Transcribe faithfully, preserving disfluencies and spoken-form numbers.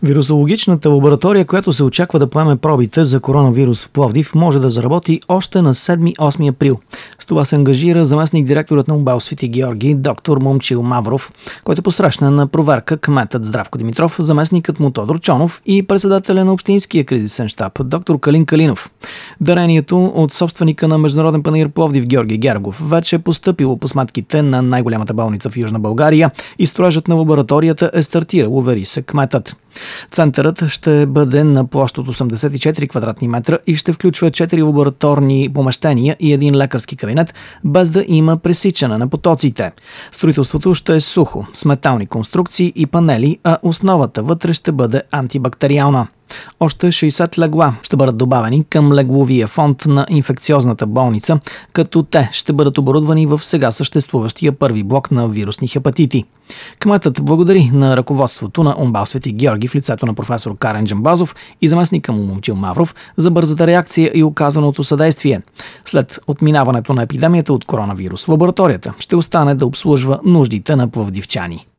Вирусологичната лаборатория, която се очаква да поеме пробите за коронавирус в Пловдив, може да заработи още на седми-осми април. С това се ангажира заместник-директорът на УМБАЛ Свети Георги, доктор Момчил Мавров, който посрещна на проверка кметът Здравко Димитров, заместникът му Тодор Чонов и председателя на Общинския кризисен щаб, доктор Калин Калинов. Дарението от собственика на Международен панаир Пловдив Георги Гергов вече е постъпило по сметките на най-голямата болница в Южна България и строежът на лабораторията е стартирал, увери се кметът. Центърът ще бъде на площ от осемдесет и четири квадратни метра и ще включва четири лабораторни помещения и един лекарски кабинет, без да има пресичане на потоците. Строителството ще е сухо, с метални конструкции и панели, а основата вътре ще бъде антибактериална. Още шейсет легла ще бъдат добавени към легловия фонд на инфекциозната болница, като те ще бъдат оборудвани в сега съществуващия първи блок на вирусни хепатити. Кметът благодари на ръководството на УМБАЛ Свети Георги в лицето на професор Карен Джамбазов и заместника му Момчил Мавров за бързата реакция и оказаното съдействие. След отминаването на епидемията от коронавирус, лабораторията ще остане да обслужва нуждите на пловдивчани.